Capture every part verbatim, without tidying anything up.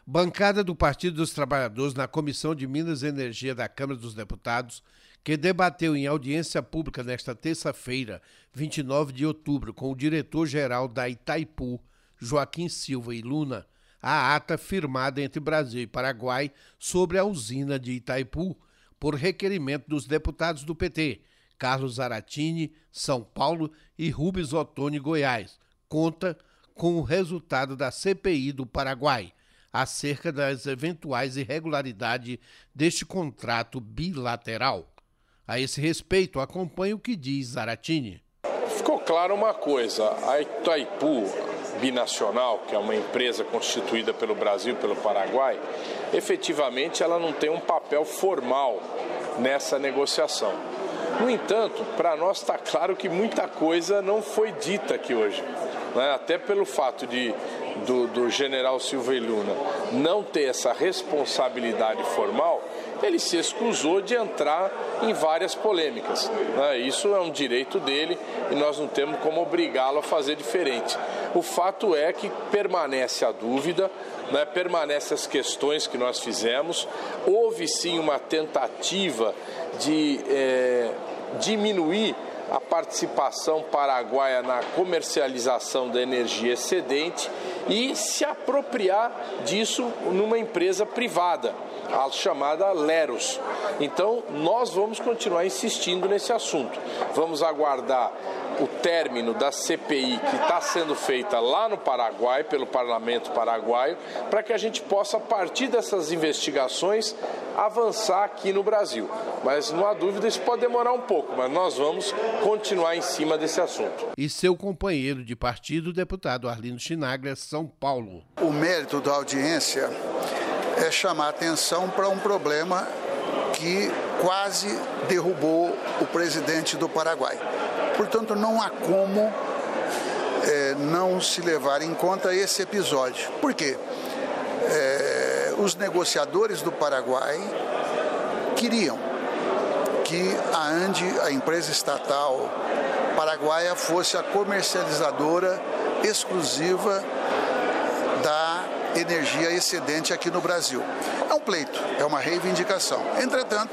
Bancada do Partido dos Trabalhadores na Comissão de Minas e Energia da Câmara dos Deputados, que debateu em audiência pública nesta terça-feira, vinte e nove de outubro, com o diretor-geral da Itaipu, Joaquim Silva e Luna, a ata firmada entre Brasil e Paraguai sobre a usina de Itaipu, por requerimento dos deputados do P T, Carlos Zaratini, São Paulo, e Rubens Ottoni, Goiás, conta com o resultado da C P I do Paraguai, acerca das eventuais irregularidades deste contrato bilateral. A esse respeito, acompanhe o que diz Zaratini. Ficou claro uma coisa, a Itaipu Binacional, que é uma empresa constituída pelo Brasil e pelo Paraguai, efetivamente ela não tem um papel formal nessa negociação. No entanto, para nós está claro que muita coisa não foi dita aqui hoje, né? Até pelo fato de do, do general Silva e Luna não ter essa responsabilidade formal, ele se excusou de entrar em várias polêmicas, né? Isso é um direito dele e nós não temos como obrigá-lo a fazer diferente. O fato é que permanece a dúvida, né? Permanecem as questões que nós fizemos. Houve sim uma tentativa de é, diminuir a participação paraguaia na comercialização da energia excedente e se apropriar disso numa empresa privada, a chamada Leros. Então, nós vamos continuar insistindo nesse assunto. Vamos aguardar o término da C P I que está sendo feita lá no Paraguai, pelo Parlamento Paraguaio, para que a gente possa, a partir dessas investigações, avançar aqui no Brasil. Mas não há dúvida, isso pode demorar um pouco, mas nós vamos continuar em cima desse assunto. E seu companheiro de partido, o deputado Arlindo Chinaglia, São Paulo. O mérito da audiência é chamar atenção para um problema que quase derrubou o presidente do Paraguai. Portanto, não há como é, não se levar em conta esse episódio. Por quê? É, os negociadores do Paraguai queriam que a ANDE, a empresa estatal paraguaia, fosse a comercializadora exclusiva da energia excedente aqui no Brasil. É um pleito, é uma reivindicação. Entretanto,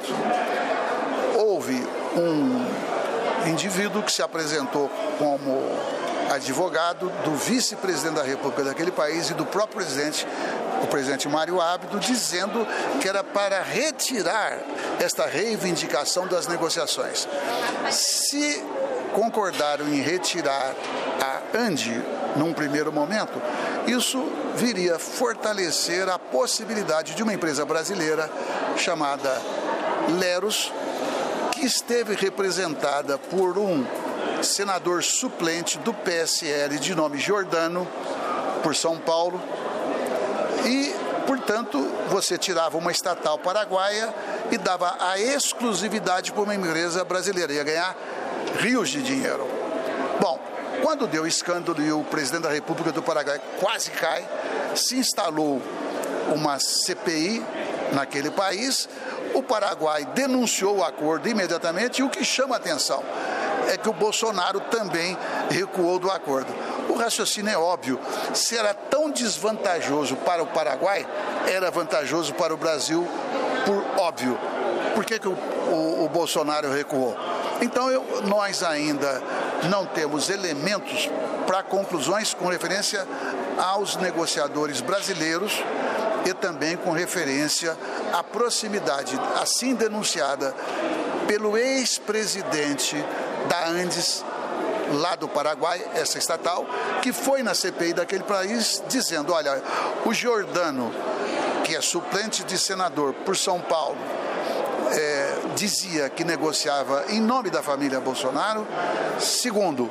houve um indivíduo que se apresentou como advogado do vice-presidente da República daquele país e do próprio presidente, o presidente Mário Abdo, dizendo que era para retirar esta reivindicação das negociações. Se concordaram em retirar a ANDE num primeiro momento, isso viria fortalecer a possibilidade de uma empresa brasileira chamada Leros, que esteve representada por um senador suplente do P S L de nome Giordano, por São Paulo, e, portanto, você tirava uma estatal paraguaia e dava a exclusividade para uma empresa brasileira, ia ganhar rios de dinheiro. Bom, quando deu escândalo e o presidente da República do Paraguai quase cai, se instalou uma C P I naquele país. O Paraguai denunciou o acordo imediatamente e o que chama a atenção é que o Bolsonaro também recuou do acordo. O raciocínio é óbvio. Se era tão desvantajoso para o Paraguai, era vantajoso para o Brasil, por óbvio. Por que que o, o, o Bolsonaro recuou? Então, eu, nós ainda não temos elementos para conclusões com referência aos negociadores brasileiros e também com referência à proximidade, assim denunciada pelo ex-presidente da Andes, lá do Paraguai, essa estatal, que foi na C P I daquele país dizendo, olha, o Giordano, que é suplente de senador por São Paulo, é, dizia que negociava em nome da família Bolsonaro. Segundo,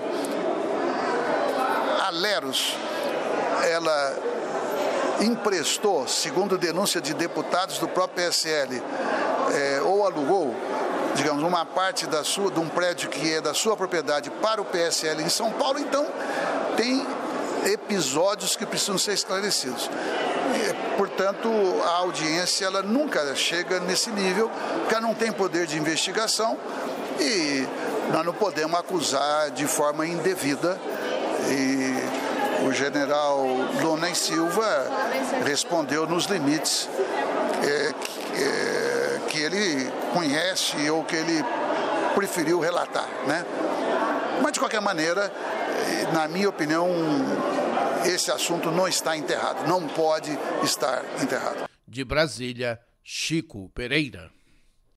a Leros, ela emprestou, segundo denúncia de deputados do próprio P S L, é, ou alugou, digamos, uma parte da sua, de um prédio que é da sua propriedade para o P S L em São Paulo. Então, tem episódios que precisam ser esclarecidos. E, portanto, a audiência ela nunca chega nesse nível, porque ela não tem poder de investigação e nós não podemos acusar de forma indevida. E o general Lunay Silva respondeu nos limites é, que, é, que ele conhece ou que ele preferiu relatar, né? Mas, de qualquer maneira, na minha opinião, esse assunto não está enterrado, não pode estar enterrado. De Brasília, Chico Pereira.